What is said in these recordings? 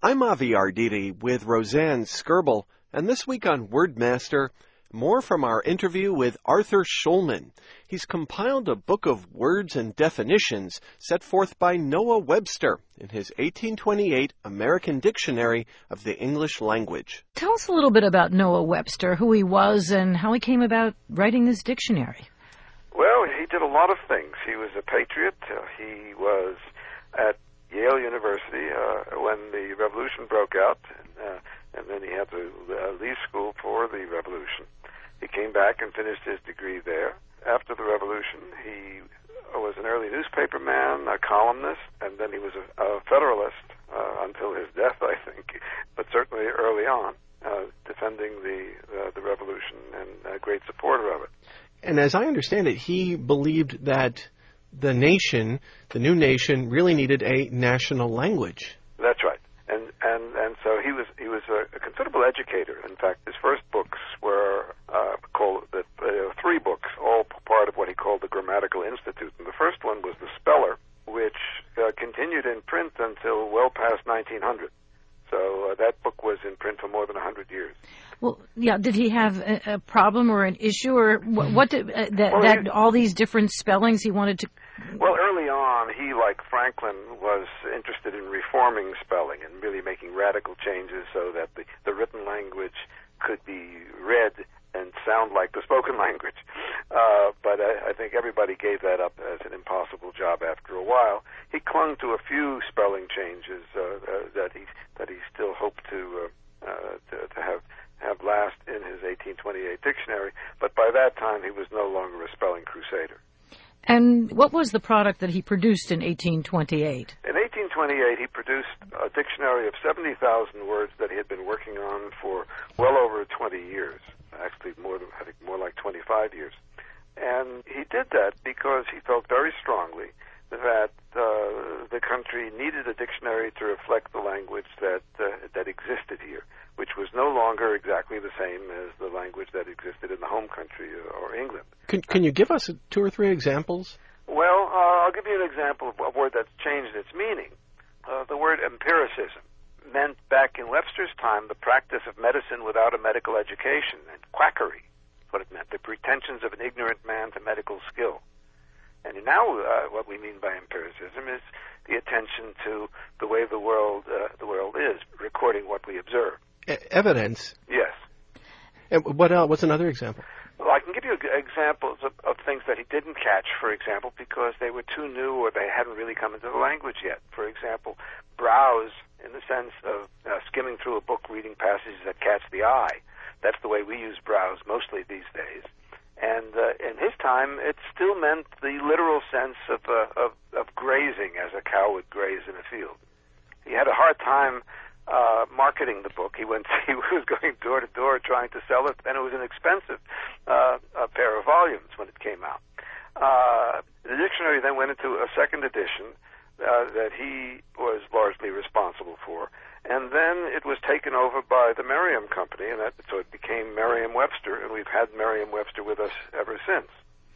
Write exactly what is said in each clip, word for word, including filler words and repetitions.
I'm Avi Arditi with Roseanne Skirble, and this week on Wordmaster, more from our interview with Arthur Schulman. He's compiled a book of words and definitions set forth by Noah Webster in his eighteen twenty-eight American Dictionary of the English Language. Tell us a little bit about Noah Webster, who he was, and how he came about writing this dictionary. Well, he did a lot of things. He was a patriot. Uh, he was at Yale University uh, when the revolution broke out, and, uh, and then he had to uh, leave school for the revolution. He came back and finished his degree there. After the revolution, he was an early newspaper man, a columnist, and then he was a, a Federalist uh, until his death, I think, but certainly early on, uh, defending the, uh, the revolution and a great supporter of it. And as I understand it, he believed that the nation, the new nation, really needed a national language. That's right. And and, and so he was he was a, a considerable educator. In fact, his first books were uh, called the, uh, three books, all part of what he called the Grammatical Institute. And the first one was The Speller, which uh, continued in print until well past nineteen hundred. So uh, that book was in print for more than one hundred years. Well, yeah, did he have a, a problem or an issue, or what, what did, uh, that, well, that he, all these different spellings he wanted to... Well, early on, he, like Franklin, was interested in reforming spelling and really making radical changes so that the, the written language could be read and sound like the spoken language. Uh, but I, I think everybody gave that up as an impossible job after a while. He clung to a few spelling changes uh, uh, that he that he still hoped to uh, uh, to, to have have last in his eighteen twenty-eight dictionary. But by that time, he was no longer a spelling crusader. And what was the product that he produced in eighteen twenty-eight? In eighteen twenty-eight, he produced a dictionary of seventy thousand words that he had been working on for well over twenty years. Actually, more than I think more like twenty-five years. And he did that because he felt very strongly that uh, the country needed a dictionary to reflect the language that uh, that existed here, which was no longer exactly the same as the language that existed in the home country or England. Can, can you give us two or three examples? Well, uh, I'll give you an example of a word that's changed its meaning. Uh, the word empiricism meant back in Webster's time the practice of medicine without a medical education, and quackery is what it meant, the pretensions of an ignorant man to medical skill. And now uh, what we mean by empiricism is the attention to the way the world uh, the world is, recording what we observe. E- evidence? Yes. And what else? What's another example? Well, I can give you examples of, of things that he didn't catch, for example, because they were too new or they hadn't really come into the language yet. For example, browse in the sense of uh, skimming through a book, reading passages that catch the eye. That's the way we use browse mostly these days. And uh, in his time, it still meant the literal sense of, uh, of of grazing as a cow would graze in a field. He had a hard time uh, marketing the book. He went, he was going door to door trying to sell it, and it was an expensive uh, a pair of volumes when it came out. Uh, the dictionary then went into a second edition uh, that he was largely responsible for. And then it was taken over by the Merriam Company, and that, so it became Merriam-Webster, and we've had Merriam-Webster with us ever since.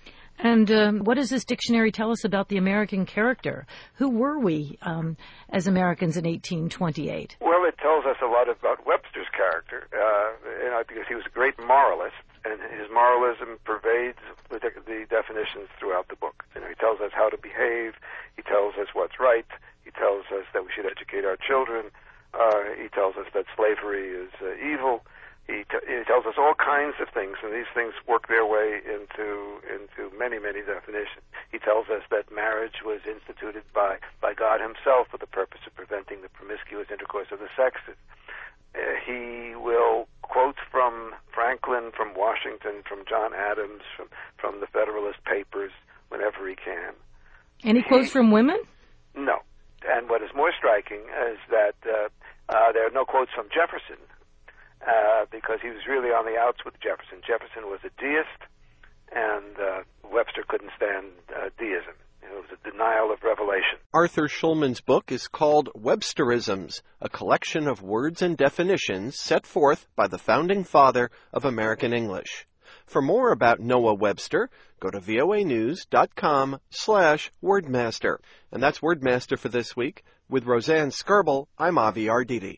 And um, what does this dictionary tell us about the American character? Who were we um, as Americans in eighteen twenty-eight? Well, it tells us a lot about Webster's character, uh, you know, because he was a great moralist, and his moralism pervades the, de- the definitions throughout the book. You know, he tells us how to behave. He tells us what's right. He tells us that we should educate our children. Uh, he tells us that slavery is uh, evil. He, t- he tells us all kinds of things, and these things work their way into into many, many definitions. He tells us that marriage was instituted by, by God himself for the purpose of preventing the promiscuous intercourse of the sexes. Uh, he will quote from Franklin, from Washington, from John Adams, from, from the Federalist Papers whenever he can. Any quotes from women? No. And what is more striking is that uh, uh, there are no quotes from Jefferson, uh, because he was really on the outs with Jefferson. Jefferson was a deist, and uh, Webster couldn't stand uh, deism. It was a denial of revelation. Arthur Schulman's book is called Websterisms, a collection of words and definitions set forth by the founding father of American English. For more about Noah Webster, go to voanews.com slash Wordmaster. And that's Wordmaster for this week. With Roseanne Skirble, I'm Avi Arditi.